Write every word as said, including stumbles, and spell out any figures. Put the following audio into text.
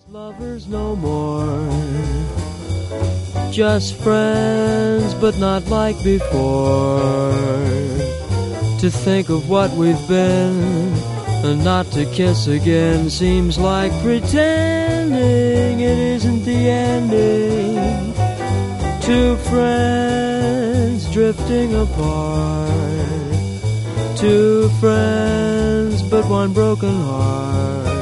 Lovers no more, just friends, but not like before. To think of what we've been, and not to kiss again, seems like pretending it isn't the ending. Two friends drifting apart, two friends, but one broken heart.